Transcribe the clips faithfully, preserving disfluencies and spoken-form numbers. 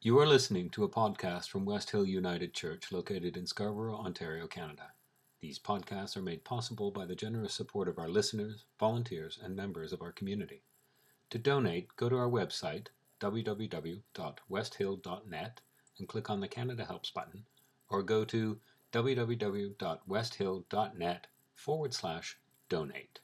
You are listening to a podcast from West Hill United Church located in Scarborough, Ontario, Canada. These podcasts are made possible by the generous support of our listeners, volunteers, and members of our community. To donate, go to our website, w w w dot west hill dot net, and click on the Canada Helps button, or go to w w w dot west hill dot net forward slash donate.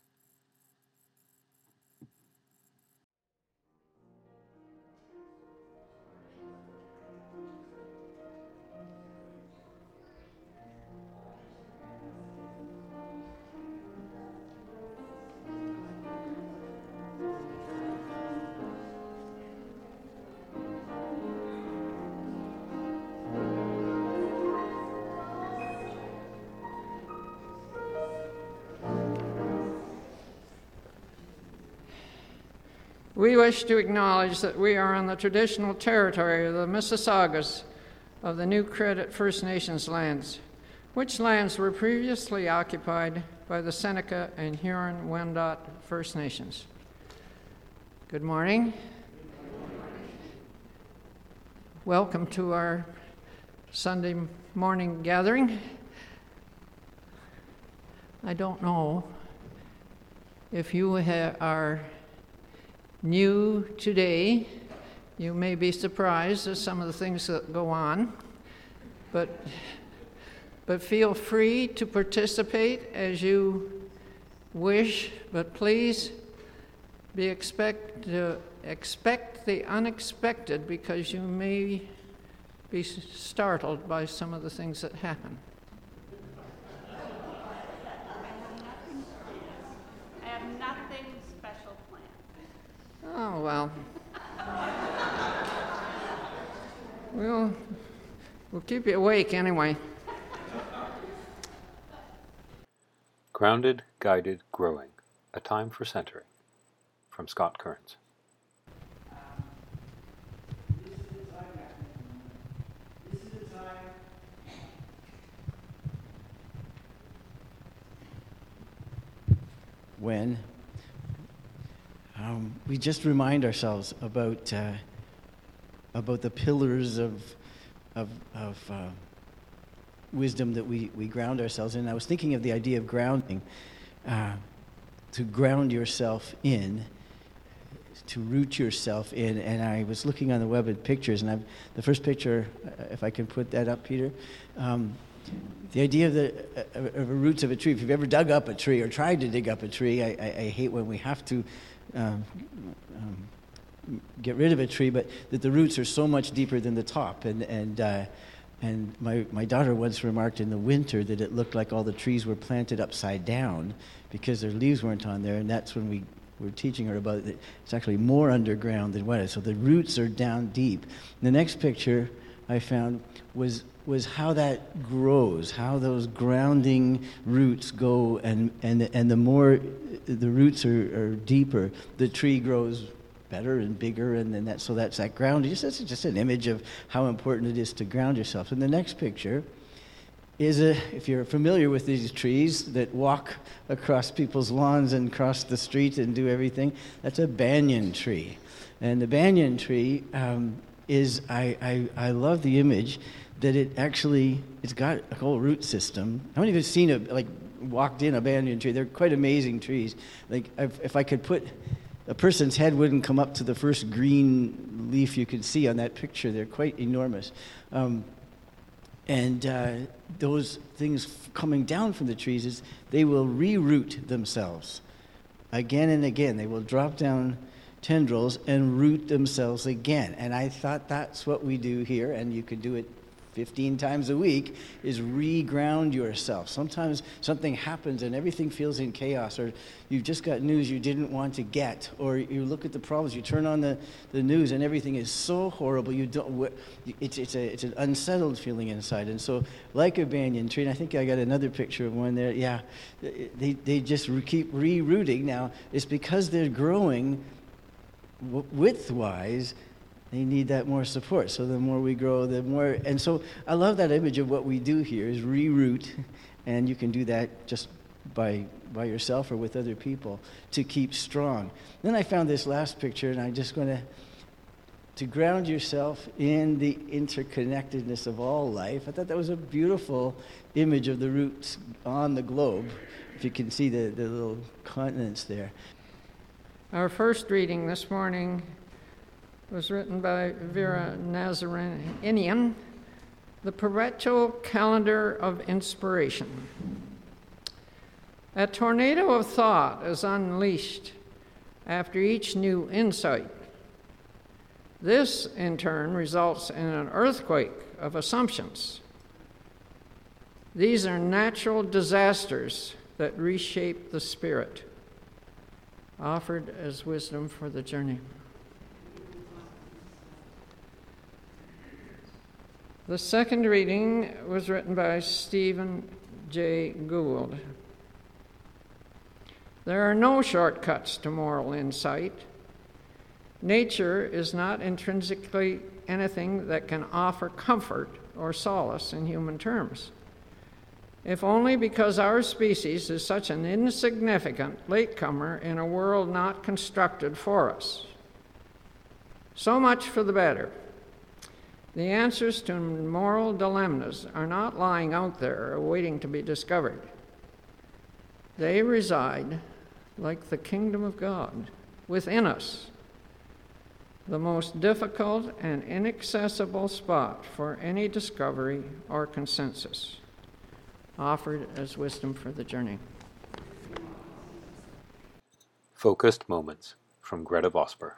We wish to acknowledge that we are on the traditional territory of the Mississaugas of the New Credit First Nations lands, which lands were previously occupied by the Seneca and Huron-Wendat First Nations. Good morning. Welcome to our Sunday morning gathering. I don't know if you ha- are new today. You may be surprised at some of the things that go on, but but feel free to participate as you wish, but please be expect to expect the unexpected, because you may be startled by some of the things that happen. Oh, well, we'll, we'll keep you awake anyway. Grounded, Guided, Growing, A Time for Centering, from Scott Kearns. When Um, we just remind ourselves about uh, about the pillars of of, of uh, wisdom that we, we ground ourselves in. I was thinking of the idea of grounding, uh, to ground yourself in, to root yourself in. And I was looking on the web at pictures, and I've, the first picture, uh, if I can put that up, Peter. Um, The idea of the uh, of the roots of a tree. If you've ever dug up a tree or tried to dig up a tree, I, I, I hate when we have to um, um, get rid of a tree, but that the roots are so much deeper than the top. And and uh, and my my daughter once remarked in the winter that it looked like all the trees were planted upside down because their leaves weren't on there. And that's when we were teaching her about it. It's actually more underground than what it is. So the roots are down deep. The next picture I found was was how that grows, how those grounding roots go, and and and the more the roots are, are deeper, the tree grows better and bigger, and then that so that's that grounding. Just that's just an image of how important it is to ground yourself. And the next picture is a, if you're familiar with these trees that walk across people's lawns and cross the street and do everything, that's a banyan tree, and the banyan tree um, is I, I I love the image that it actually, it's got a whole root system. How many of you have seen a, like, walked in a banyan tree? They're quite amazing trees. Like, if, if I could put, a person's head wouldn't come up to the first green leaf you could see on that picture. They're quite enormous. Um, and uh, those things coming down from the trees, is they will reroot themselves again and again. They will drop down tendrils and root themselves again. And I thought that's what we do here, and you could do it fifteen times a week, is reground yourself. Sometimes something happens and everything feels in chaos, or you've just got news you didn't want to get, or you look at the problems, you turn on the, the news and everything is so horrible, you don't, it's, it's, a, it's an unsettled feeling inside. And so, like a banyan tree, and I think I got another picture of one there, yeah, they, they just keep re-rooting. Now, it's because they're growing width-wise, they need that more support. So the more we grow, the more, and so I love that image of what we do here is reroot, and you can do that just by by yourself or with other people to keep strong. Then I found this last picture, and I'm just going to to ground yourself in the interconnectedness of all life. I thought that was a beautiful image of the roots on the globe, if you can see the, the little continents there. Our first reading this morning was written by Vera Nazarenian, The Perpetual Calendar of Inspiration. A tornado of thought is unleashed after each new insight. This, in turn, results in an earthquake of assumptions. These are natural disasters that reshape the spirit, offered as wisdom for the journey. The second reading was written by Stephen J. Gould. There are no shortcuts to moral insight. Nature is not intrinsically anything that can offer comfort or solace in human terms, if only because our species is such an insignificant latecomer in a world not constructed for us. So much for the better. The answers to moral dilemmas are not lying out there waiting to be discovered. They reside, like the kingdom of God, within us, the most difficult and inaccessible spot for any discovery or consensus, offered as wisdom for the journey. Focused Moments from Greta Vosper.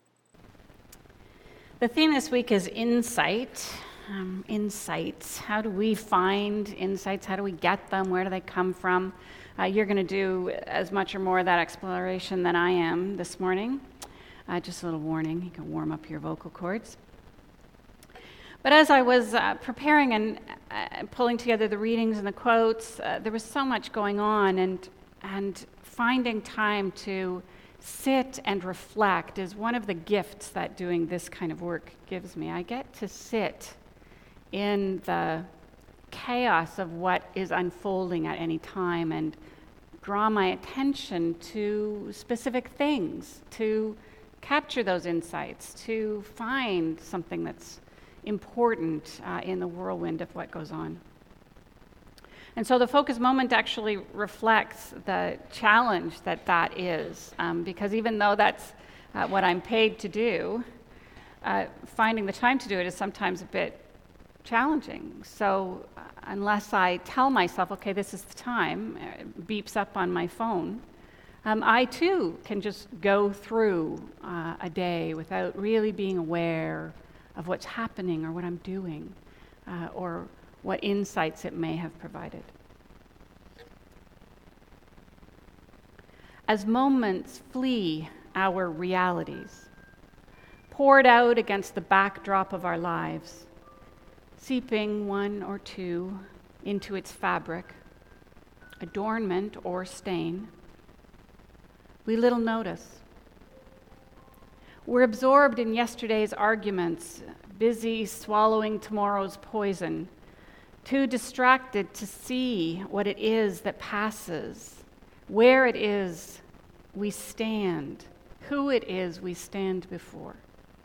The theme this week is insight. Um, insights. How do we find insights? How do we get them? Where do they come from? Uh, you're going to do as much or more of that exploration than I am this morning. Uh, just a little warning, you can warm up your vocal cords. But as I was uh, preparing and uh, pulling together the readings and the quotes, uh, there was so much going on, and and finding time to sit and reflect is one of the gifts that doing this kind of work gives me. I get to sit in the chaos of what is unfolding at any time and draw my attention to specific things, to capture those insights, to find something that's important uh, in the whirlwind of what goes on. And so the focus moment actually reflects the challenge that that is, um, because even though that's uh, what I'm paid to do, uh, finding the time to do it is sometimes a bit challenging. So uh, unless I tell myself, okay, this is the time, it beeps up on my phone, Um, I, too, can just go through uh, a day without really being aware of what's happening or what I'm doing uh, or what insights it may have provided. As moments flee our realities, poured out against the backdrop of our lives, seeping one or two into its fabric, adornment or stain, we little notice. We're absorbed in yesterday's arguments, busy swallowing tomorrow's poison, too distracted to see what it is that passes, where it is we stand, who it is we stand before.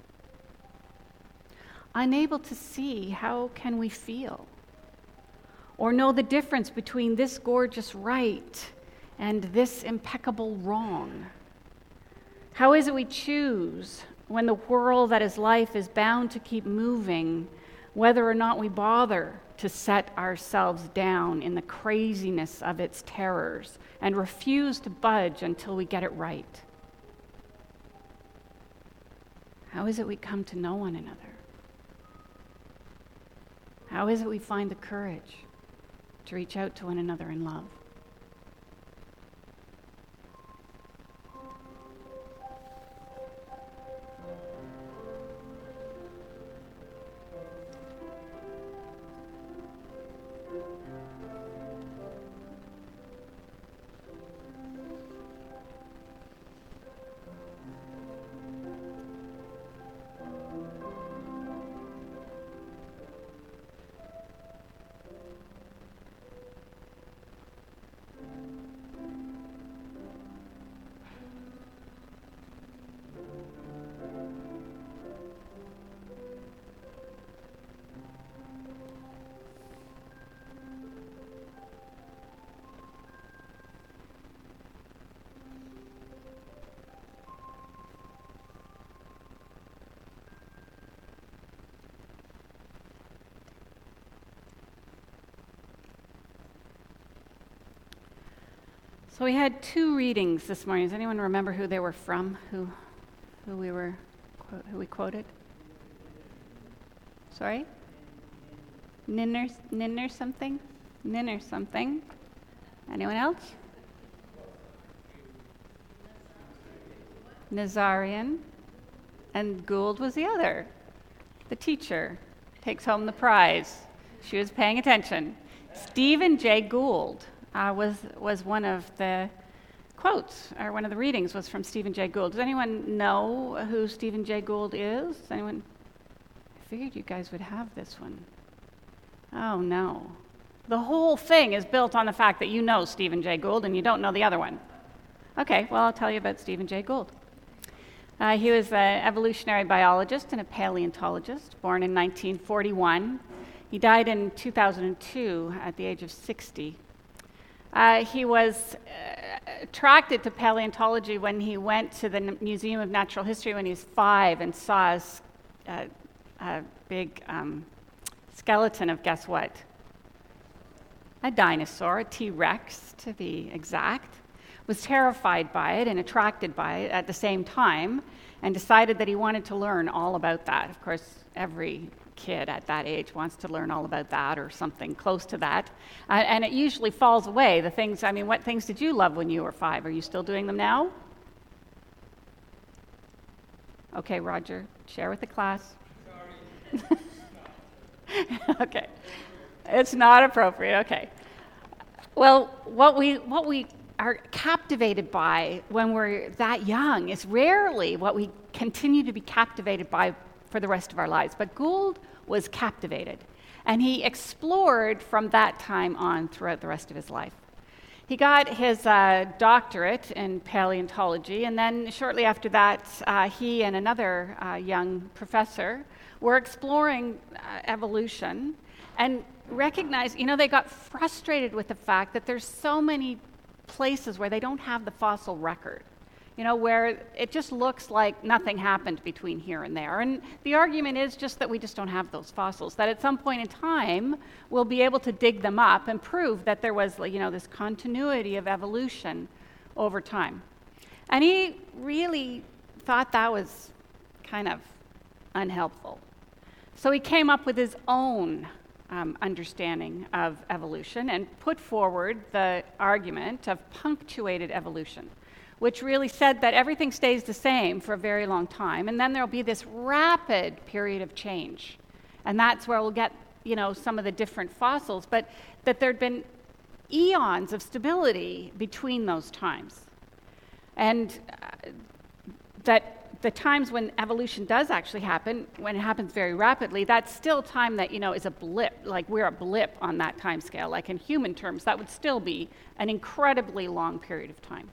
Unable to see how can we feel, or know the difference between this gorgeous right and this impeccable wrong. How is it we choose when the whirl that is life is bound to keep moving, whether or not we bother to set ourselves down in the craziness of its terrors and refuse to budge until we get it right? How is it we come to know one another? How is it we find the courage to reach out to one another in love? So we had two readings this morning. Does anyone remember who they were from? Who, who we were, who we quoted? Sorry? Ninner, Ninner something? Ninner something. Anyone else? Nazarian. And Gould was the other. The teacher takes home the prize. She was paying attention. Stephen Jay Gould uh, was was one of the quotes, or one of the readings was from Stephen Jay Gould. Does anyone know who Stephen Jay Gould is? Does anyone? I figured you guys would have this one. Oh no. The whole thing is built on the fact that you know Stephen Jay Gould and you don't know the other one. Okay, well, I'll tell you about Stephen Jay Gould. Uh, he was an evolutionary biologist and a paleontologist, born in nineteen forty-one. He died in two thousand two at the age of sixty. Uh, he was uh, attracted to paleontology when he went to the N- Museum of Natural History when he was five and saw a, s- a, a big um, skeleton of, guess what? A dinosaur, a T-Rex to be exact. Was terrified by it and attracted by it at the same time, and decided that he wanted to learn all about that. Of course, every kid at that age wants to learn all about that or something close to that. Uh, and it usually falls away. The things, I mean, what things did you love when you were five? Are you still doing them now? Okay, Roger, share with the class. Sorry. Okay. It's not appropriate, okay. Well, what we what we are captivated by when we're that young is rarely what we continue to be captivated by for the rest of our lives. But Gould was captivated, and he explored from that time on throughout the rest of his life. He got his uh, doctorate in paleontology, and then shortly after that, uh, he and another uh, young professor were exploring uh, evolution and recognized, you know, they got frustrated with the fact that there's so many places where they don't have the fossil record, you know, where it just looks like nothing happened between here and there. And the argument is just that we just don't have those fossils, that at some point in time, we'll be able to dig them up and prove that there was, you know, this continuity of evolution over time. And he really thought that was kind of unhelpful. So he came up with his own Um, understanding of evolution and put forward the argument of punctuated evolution, which really said that everything stays the same for a very long time, and then there'll be this rapid period of change. And that's where we'll get, you know, some of the different fossils, but that there'd been eons of stability between those times. And uh, that the times when evolution does actually happen, when it happens very rapidly, that's still time that, you know, is a blip, like we're a blip on that time scale. Like in human terms, that would still be an incredibly long period of time.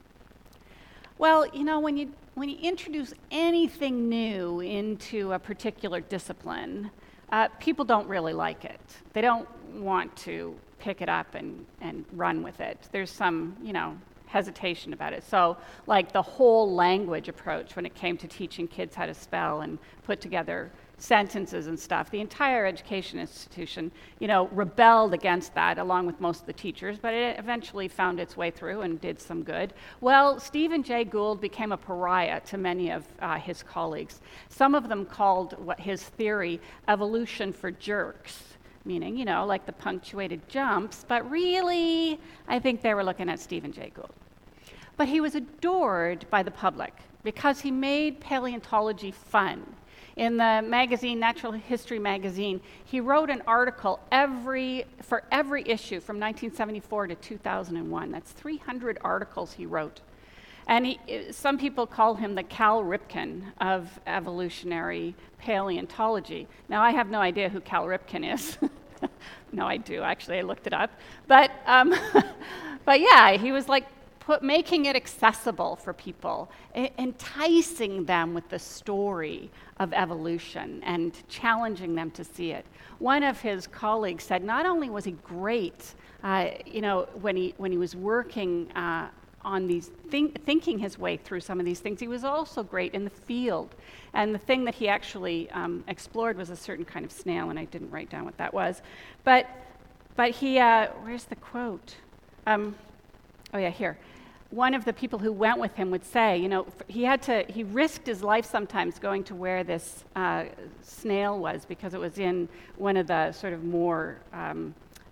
Well, you know, when you when you introduce anything new into a particular discipline, uh, people don't really like it. They don't want to pick it up and, and run with it. There's some, you know, hesitation about it. So, like the whole language approach when it came to teaching kids how to spell and put together sentences and stuff, the entire education institution, you know, rebelled against that along with most of the teachers, but it eventually found its way through and did some good. Well, Stephen Jay Gould became a pariah to many of uh, his colleagues. Some of them called what his theory evolution for jerks, meaning, you know, like the punctuated jumps, but really, I think they were looking at Stephen Jay Gould. But he was adored by the public because he made paleontology fun. In the magazine, Natural History magazine, he wrote an article every for every issue from nineteen seventy-four to two thousand one. That's three hundred articles he wrote. And he, some people call him the Cal Ripken of evolutionary paleontology. Now, I have no idea who Cal Ripken is. No, I do, actually, I looked it up. But, um, but yeah, he was like put, making it accessible for people, e- enticing them with the story of evolution and challenging them to see it. One of his colleagues said not only was he great, uh, you know, when he, when he was working uh, on these, think, thinking his way through some of these things, he was also great in the field. And the thing that he actually um, explored was a certain kind of snail, and I didn't write down what that was. But, but he, uh, where's the quote? Um, oh yeah, here. one of the people who went with him would say, you know, he had to, he risked his life sometimes going to where this uh, snail was, because it was in one of the sort of more um,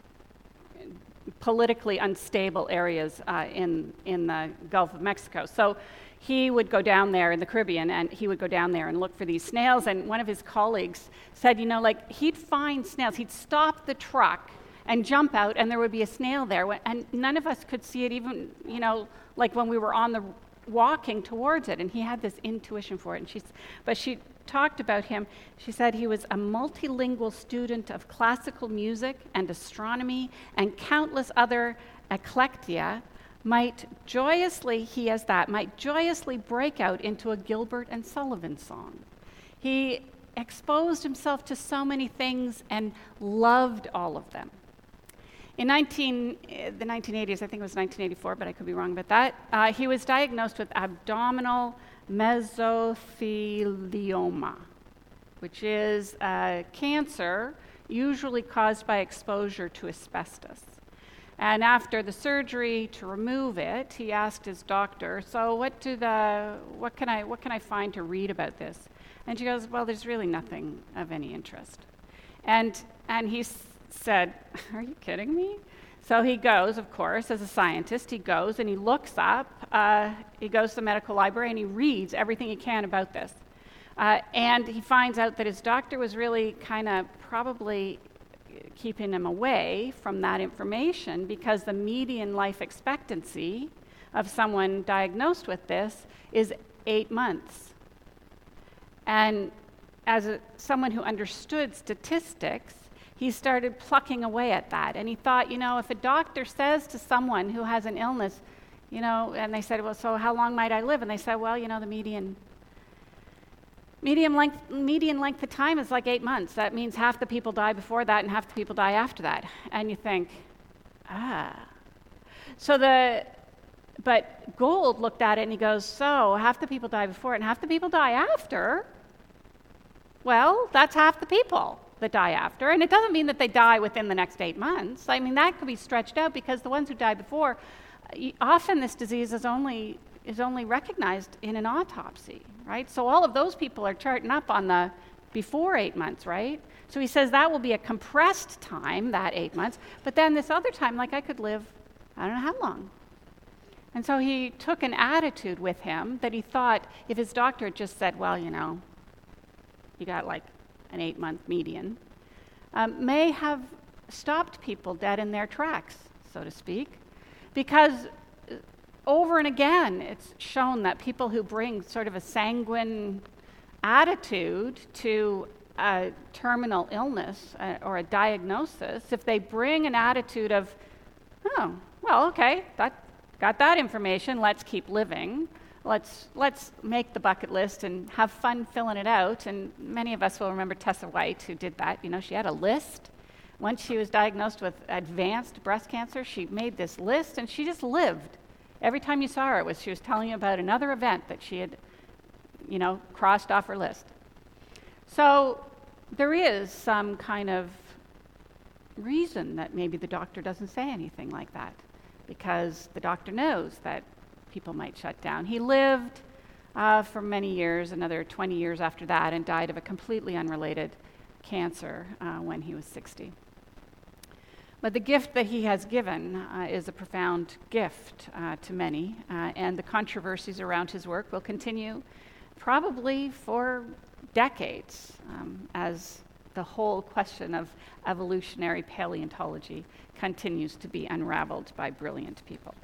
politically unstable areas uh, in, in the Gulf of Mexico. So he would go down there in the Caribbean, and he would go down there and look for these snails. And one of his colleagues said, you know, like, he'd find snails. He'd stop the truck and jump out, and there would be a snail there. And none of us could see it, even, you know, like when we were on the walking towards it. And he had this intuition for it. And she's, but she talked about him. She said he was a multilingual student of classical music and astronomy and countless other eclectia, might joyously, he as that, might joyously break out into a Gilbert and Sullivan song. He exposed himself to so many things and loved all of them. In nineteen, the nineteen eighties, I think it was nineteen eighty-four, but I could be wrong about that, uh, he was diagnosed with abdominal mesothelioma, which is a cancer usually caused by exposure to asbestos. And after the surgery to remove it, he asked his doctor, so what do the, what can I, what can I find to read about this? And she goes, well, there's really nothing of any interest. And, and he s- said, are you kidding me? So he goes, of course, as a scientist, he goes and he looks up, uh, he goes to the medical library and he reads everything he can about this. Uh, and he finds out that his doctor was really kind of probably keeping him away from that information, because the median life expectancy of someone diagnosed with this is eight months. And as a, someone who understood statistics, he started plucking away at that. And he thought, you know, if a doctor says to someone who has an illness, you know, and they said, well, so how long might I live? And they said, well, you know, the median Median length, median length of time is like eight months. That means half the people die before that and half the people die after that. And you think, ah. So the, but Gould looked at it and he goes, so half the people die before and half the people die after? Well, that's half the people that die after. And it doesn't mean that they die within the next eight months. I mean, that could be stretched out, because the ones who die before, often this disease is only is only recognized in an autopsy, right? So all of those people are charting up on the before eight months, right? So he says that will be a compressed time, that eight months, but then this other time, like I could live, I don't know how long. And so he took an attitude with him that he thought if his doctor had just said, well, you know, you got like an eight-month median, um, may have stopped people dead in their tracks, so to speak, because over and again, it's shown that people who bring sort of a sanguine attitude to a terminal illness uh, or a diagnosis, if they bring an attitude of, oh, well, okay, that, got that information, let's keep living, let's, let's make the bucket list and have fun filling it out. And many of us will remember Tessa White, who did that. You know, she had a list. Once she was diagnosed with advanced breast cancer, she made this list and she just lived. Every time you saw her, it was she was telling you about another event that she had, you know, crossed off her list. So there is some kind of reason that maybe the doctor doesn't say anything like that, because the doctor knows that people might shut down. He lived uh, for many years, another twenty years after that, and died of a completely unrelated cancer uh, when he was sixty. But the gift that he has given uh, is a profound gift uh, to many, uh, and the controversies around his work will continue probably for decades um, as the whole question of evolutionary paleontology continues to be unraveled by brilliant people.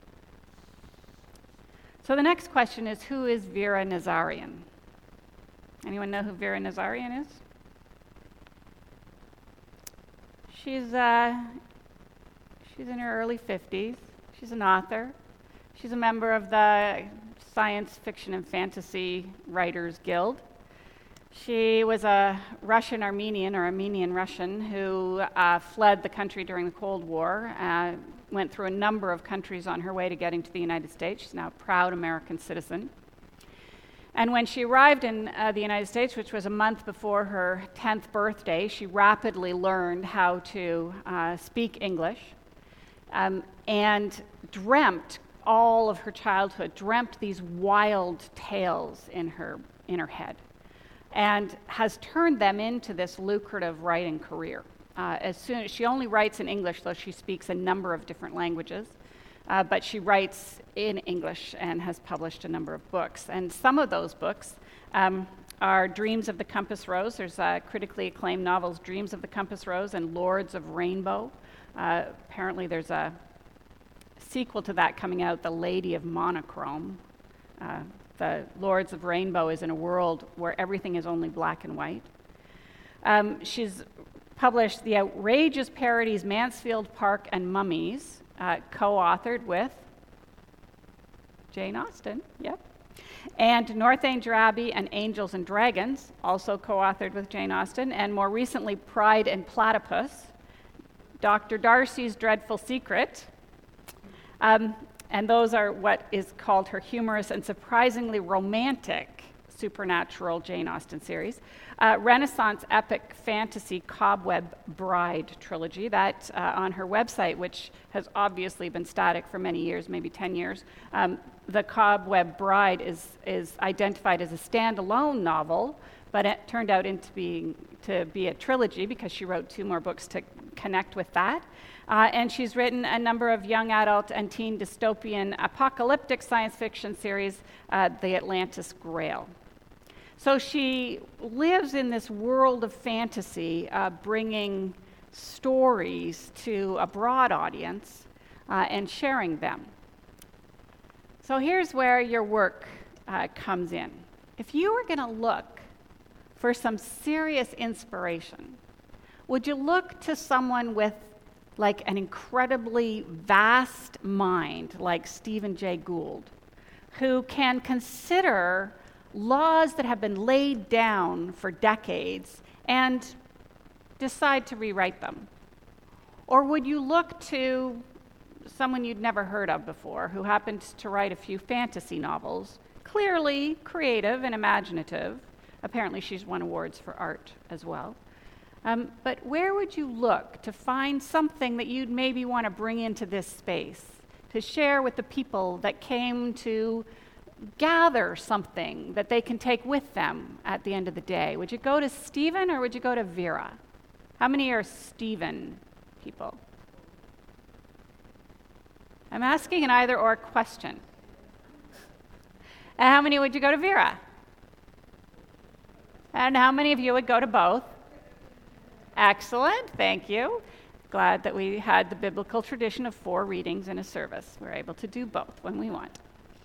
So the next question is, who is Vera Nazarian? Anyone know who Vera Nazarian is? She's, uh, she's in her early fifties. She's an author. She's a member of the Science Fiction and Fantasy Writers Guild. She was a Russian Armenian, or Armenian Russian, who uh, fled the country during the Cold War, uh, went through a number of countries on her way to getting to the United States. She's now a proud American citizen. And when she arrived in uh, the United States, which was a month before her tenth birthday, she rapidly learned how to uh, speak English um, and dreamt all of her childhood, dreamt these wild tales in her, in her head, and has turned them into this lucrative writing career. Uh, as soon as she only writes in English, though she speaks a number of different languages, uh, but she writes in English and has published a number of books. And some of those books um, are Dreams of the Compass Rose. There's uh, critically acclaimed novels, Dreams of the Compass Rose and Lords of Rainbow. Uh, apparently there's a sequel to that coming out, The Lady of Monochrome. Uh, the Lords of Rainbow is in a world where everything is only black and white. Um, she's published the outrageous parodies Mansfield Park and Mummies, uh, co-authored with Jane Austen, yep. And Northanger Abbey and Angels and Dragons, also co-authored with Jane Austen, and more recently Pride and Platypus, Doctor Darcy's Dreadful Secret, um, and those are what is called her humorous and surprisingly romantic supernatural Jane Austen series. Uh, Renaissance epic fantasy Cobweb Bride trilogy, that uh, on her website, which has obviously been static for many years, maybe ten years, um, the Cobweb Bride is, is identified as a standalone novel, but it turned out into being, to be a trilogy because she wrote two more books to connect with that. Uh, and she's written a number of young adult and teen dystopian apocalyptic science fiction series, uh, The Atlantis Grail. So she lives in this world of fantasy, uh, bringing stories to a broad audience uh, and sharing them. So here's where your work uh, comes in. If you were going to look for some serious inspiration, would you look to someone with like an incredibly vast mind, like Stephen Jay Gould, who can consider laws that have been laid down for decades and decide to rewrite them? Or would you look to someone you'd never heard of before who happened to write a few fantasy novels, clearly creative and imaginative? Apparently she's won awards for art as well. Um, but where would you look to find something that you'd maybe want to bring into this space, to share with the people that came to gather something that they can take with them at the end of the day? Would you go to Stephen or would you go to Vera? How many are Stephen people? I'm asking an either or question. And how many would you go to Vera? And how many of you would go to both? Excellent, thank you. Glad that we had the biblical tradition of four readings in a service. We're able to do both when we want.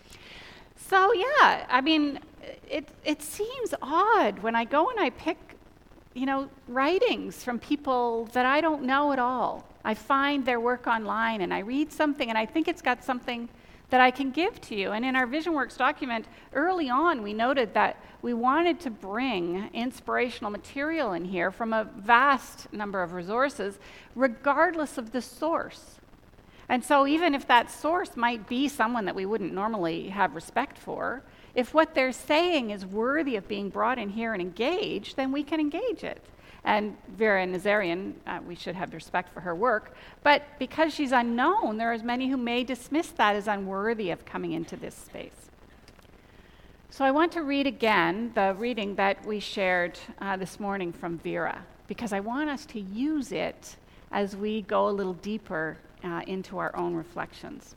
So yeah, I mean, it it seems odd when I go and I pick, you know, writings from people that I don't know at all. I find their work online and I read something and I think it's got something that I can give to you. And in our VisionWorks document, early on, we noted that we wanted to bring inspirational material in here from a vast number of resources, regardless of the source. And so even if that source might be someone that we wouldn't normally have respect for, if what they're saying is worthy of being brought in here and engaged, then we can engage it. And Vera Nazarian, uh, we should have respect for her work, but because she's unknown, there are many who may dismiss that as unworthy of coming into this space. So I want to read again the reading that we shared uh, this morning from Vera, because I want us to use it as we go a little deeper uh, into our own reflections.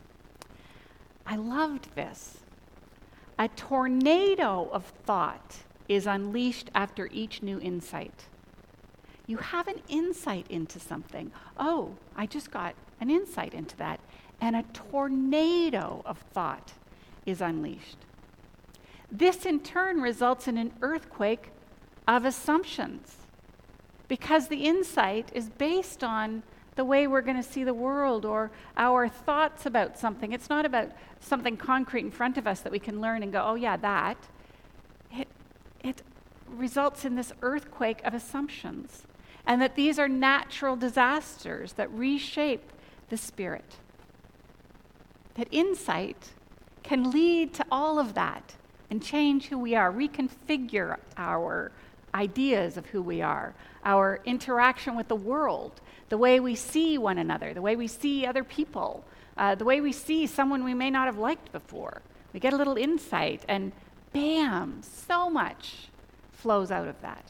I loved this. A tornado of thought is unleashed after each new insight. You have an insight into something. Oh, I just got an insight into that. And a tornado of thought is unleashed. This in turn results in an earthquake of assumptions, because the insight is based on the way we're going to see the world or our thoughts about something. It's not about something concrete in front of us that we can learn and go, oh yeah, that. It, it results in this earthquake of assumptions. And that these are natural disasters that reshape the spirit. That insight can lead to all of that and change who we are, reconfigure our ideas of who we are, our interaction with the world, the way we see one another, the way we see other people, Uh, the way we see someone we may not have liked before. We get a little insight, and bam, so much flows out of that.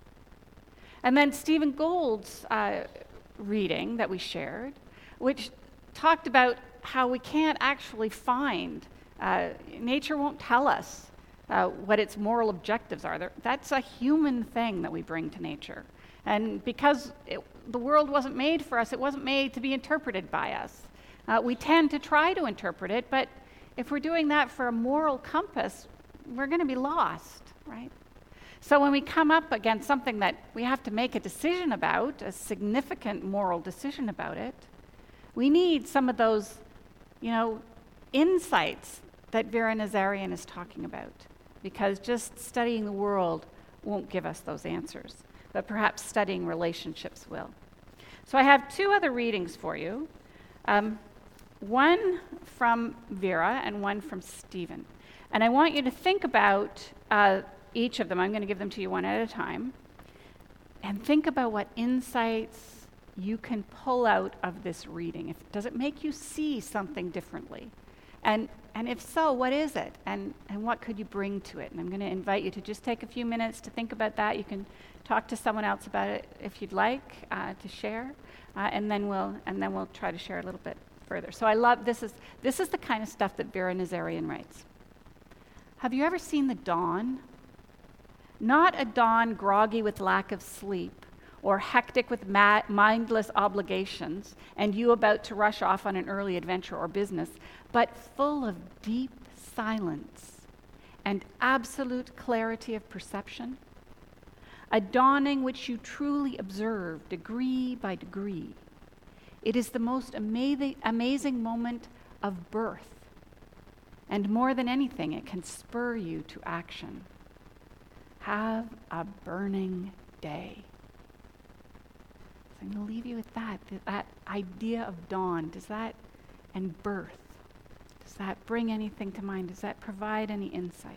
And then Stephen Gould's uh, reading that we shared, which talked about how we can't actually find, uh, nature won't tell us uh, what its moral objectives are. There, that's a human thing that we bring to nature. And because it, the world wasn't made for us, it wasn't made to be interpreted by us. Uh, we tend to try to interpret it, but if we're doing that for a moral compass, we're going to be lost, right? So when we come up against something that we have to make a decision about, a significant moral decision about it, we need some of those, you know, insights that Vera Nazarian is talking about, because just studying the world won't give us those answers, but perhaps studying relationships will. So I have two other readings for you, um, one from Vera and one from Stephen. And I want you to think about uh, each of them. I'm going to give them to you one at a time. And think about what insights you can pull out of this reading. If, does it make you see something differently? And and if so, what is it? And, and what could you bring to it? And I'm going to invite you to just take a few minutes to think about that. You can talk to someone else about it if you'd like uh, to share. Uh, and then we'll and then we'll try to share a little bit further. So I love, this is this is the kind of stuff that Vera Nazarian writes. Have you ever seen the dawn? Not a dawn groggy with lack of sleep, or hectic with ma- mindless obligations, and you about to rush off on an early adventure or business, but full of deep silence and absolute clarity of perception. A dawning which you truly observe degree by degree. It is the most amazing, amazing moment of birth. And more than anything, it can spur you to action. Have a burning day. So I'm going to leave you with that, that idea of dawn. Does that, and birth, does that bring anything to mind? Does that provide any insights?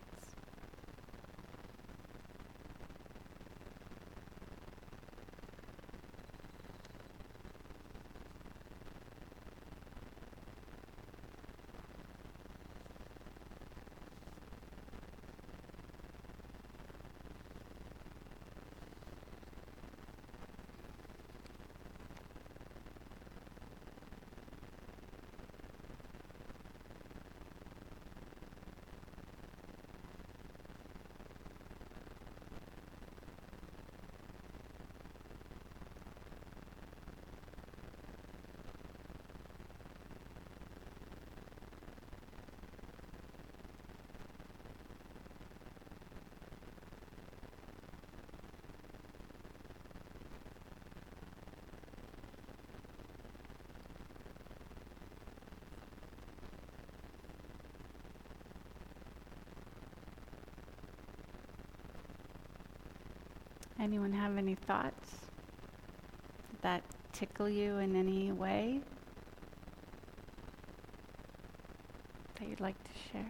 Anyone have any thoughts? Did that tickle you in any way that you'd like to share?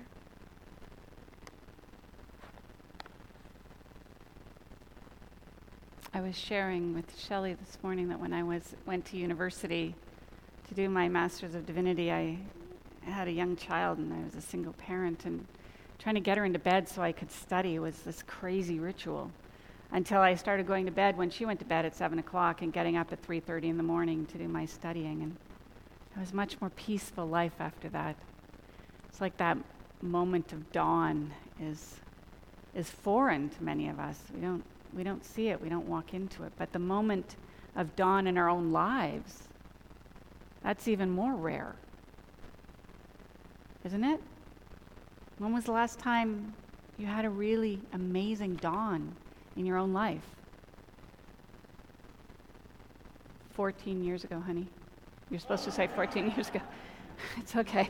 I was sharing with Shelley this morning that when I was went to university to do my Master's of Divinity, I had a young child and I was a single parent, and trying to get her into bed so I could study was this crazy ritual. Until I started going to bed when she went to bed at seven o'clock and getting up at three thirty in the morning to do my studying. And it was a much more peaceful life after that. It's like that moment of dawn is is foreign to many of us. We don't we don't see it, we don't walk into it. But the moment of dawn in our own lives, that's even more rare. Isn't it? When was the last time you had a really amazing dawn in your own life? fourteen years ago, honey. You're supposed to say fourteen years ago. It's okay.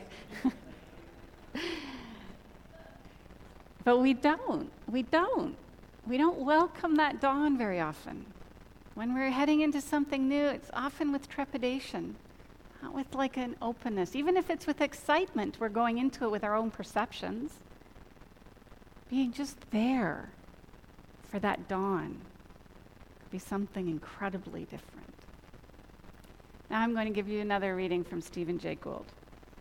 But we don't. We don't. We don't welcome that dawn very often. When we're heading into something new, it's often with trepidation, not with like an openness. Even if it's with excitement, we're going into it with our own perceptions. Being just there for that dawn could be something incredibly different. Now I'm going to give you another reading from Stephen Jay Gould.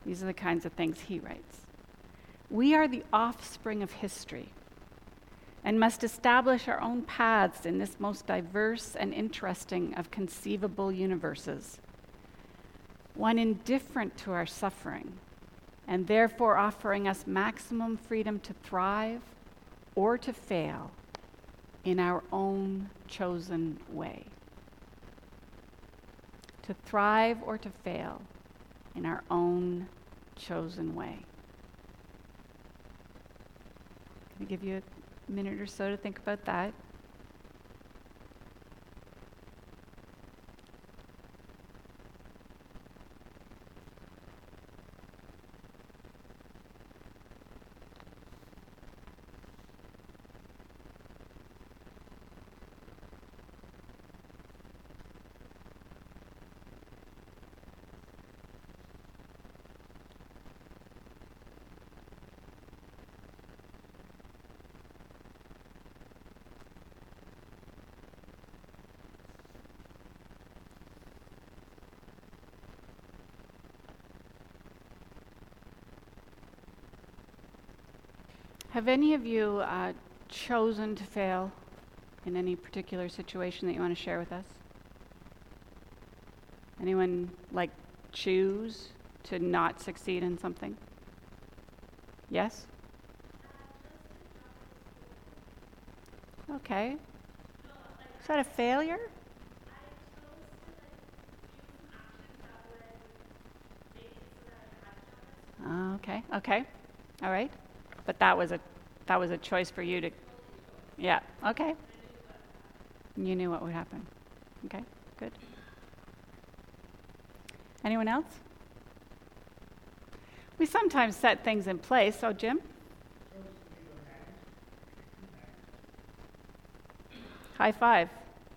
These are the kinds of things he writes. We are the offspring of history and must establish our own paths in this most diverse and interesting of conceivable universes, one indifferent to our suffering, and therefore offering us maximum freedom to thrive or to fail in our own chosen way. To thrive or to fail in our own chosen way. Can I give you a minute or so to think about that? Have any of you uh, chosen to fail in any particular situation that you want to share with us? Anyone like choose to not succeed in something? Yes? Okay. Is that a failure? Uh, okay, okay. All right. But that was a that was a choice for you to, yeah, okay. You knew what would happen. Okay, good. Anyone else? We sometimes set things in place. So, Jim? High five.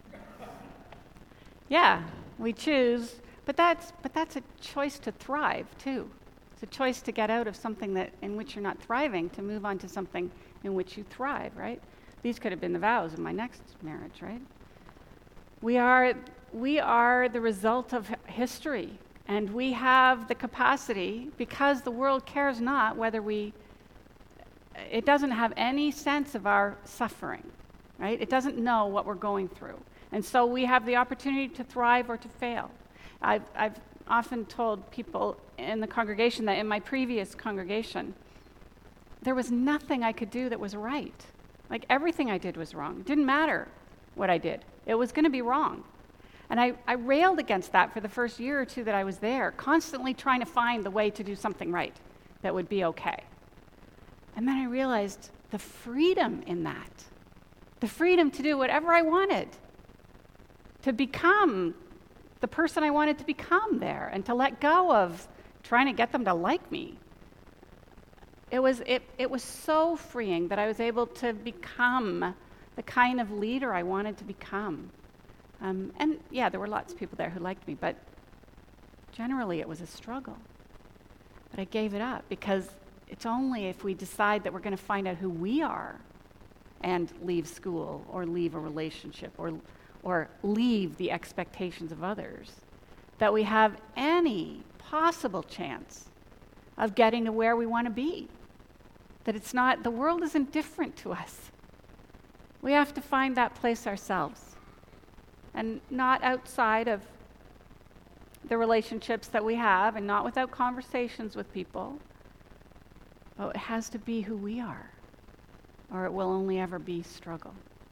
Yeah, we choose, but that's but that's a choice to thrive too. It's a choice to get out of something that in which you're not thriving, to move on to something in which you thrive, right? These could have been the vows of my next marriage, right? We are we are the result of history, and we have the capacity, because the world cares not whether we, it doesn't have any sense of our suffering, right? It doesn't know what we're going through. And so we have the opportunity to thrive or to fail. I've, I've often told people in the congregation that in my previous congregation, there was nothing I could do that was right. Like everything I did was wrong. It didn't matter what I did. It was going to be wrong. And I, I railed against that for the first year or two that I was there, constantly trying to find the way to do something right that would be okay. And then I realized the freedom in that, the freedom to do whatever I wanted, to become the person I wanted to become there, and to let go of trying to get them to like me. It was it, it was so freeing that I was able to become the kind of leader I wanted to become. Um, and yeah, there were lots of people there who liked me, but generally it was a struggle. But I gave it up, because it's only if we decide that we're going to find out who we are and leave school or leave a relationship or or leave the expectations of others, that we have any possible chance of getting to where we want to be. That it's not, the world isn't different to us. We have to find that place ourselves, and not outside of the relationships that we have, and not without conversations with people. But it has to be who we are, or it will only ever be struggle.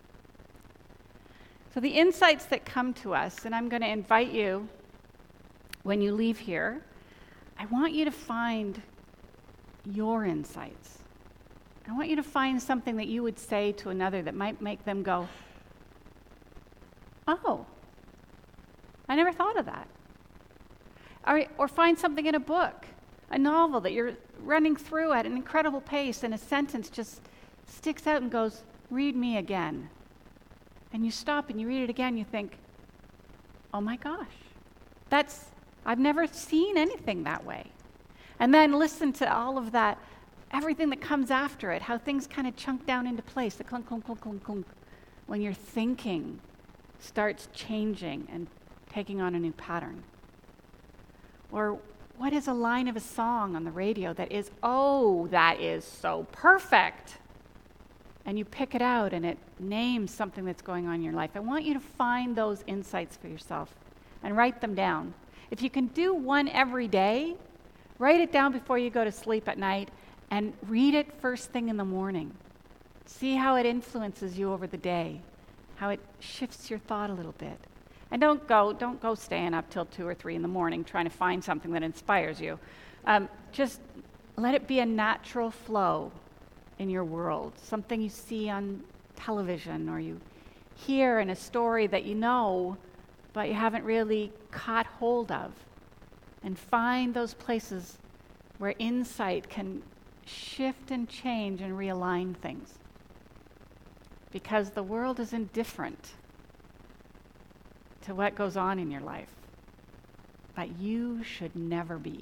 So the insights that come to us, and I'm going to invite you, when you leave here, I want you to find your insights. I want you to find something that you would say to another that might make them go, oh, I never thought of that. Or, or find something in a book, a novel that you're running through at an incredible pace, and a sentence just sticks out and goes, read me again. And you stop and you read it again, you think, oh my gosh, that's, I've never seen anything that way. And then listen to all of that, everything that comes after it, how things kind of chunk down into place, the clunk, clunk, clunk, clunk, clunk, when your thinking starts changing and taking on a new pattern. Or What is a line of a song on the radio that is, oh, that is so perfect? And you pick it out and it names something that's going on in your life. I want you to find those insights for yourself and write them down. If you can do one every day, write it down before you go to sleep at night and read it first thing in the morning. See how it influences you over the day, how it shifts your thought a little bit. And don't go, don't go staying up till two or three in the morning trying to find something that inspires you. Um, just let it be a natural flow in your world, something you see on television or you hear in a story that you know, but you haven't really caught hold of. And find those places where insight can shift and change and realign things. Because the world is indifferent to what goes on in your life, but you should never be.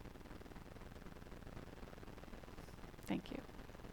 Thank you.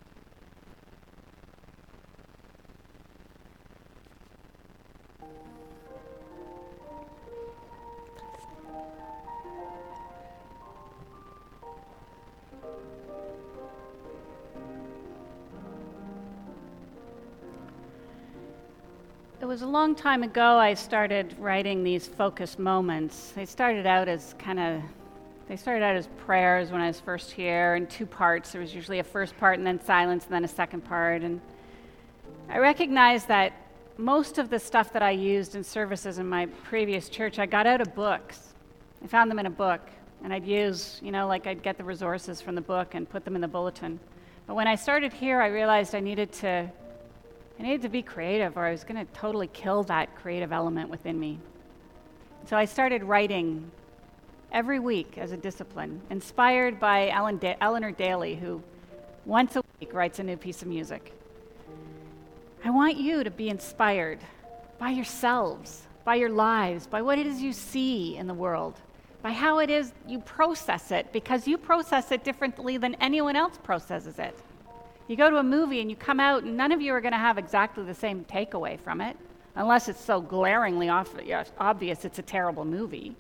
It was a long time ago I started writing these focus moments. They started out as kind of, they started out as prayers when I was first here in two parts. There was usually a first part and then silence and then a second part. And I recognized that most of the stuff that I used in services in my previous church, I got out of books. I found them in a book and I'd use, you know, like I'd get the resources from the book and put them in the bulletin. But when I started here, I realized I needed to I needed to be creative or I was going to totally kill that creative element within me. So I started writing every week as a discipline, inspired by Ellen da- Eleanor Daly, who once a week writes a new piece of music. I want you to be inspired by yourselves, by your lives, by what it is you see in the world, by how it is you process it, because you process it differently than anyone else processes it. You go to a movie and you come out and none of you are going to have exactly the same takeaway from it, unless it's so glaringly obvious it's a terrible movie.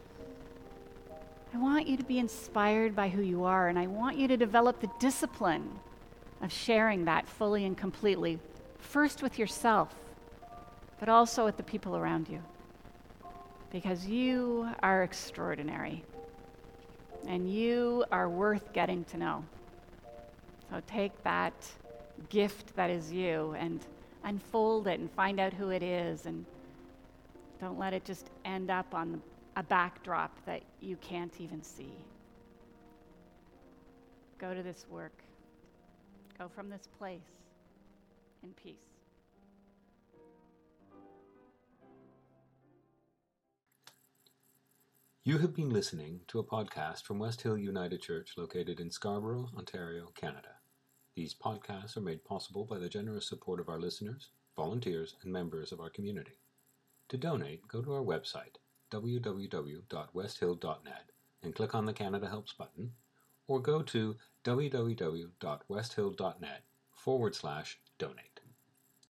I want you to be inspired by who you are, and I want you to develop the discipline of sharing that fully and completely, first with yourself, but also with the people around you. Because you are extraordinary, and you are worth getting to know. So take that gift that is you and unfold it and find out who it is, and don't let it just end up on the, a backdrop that you can't even see. Go to this work. Go from this place in peace. You have been listening to a podcast from West Hill United Church located in Scarborough, Ontario, Canada. These podcasts are made possible by the generous support of our listeners, volunteers, and members of our community. To donate, go to our website, w w w dot west hill dot net, and click on the Canada Helps button, or go to w w w dot west hill dot net forward slash donate.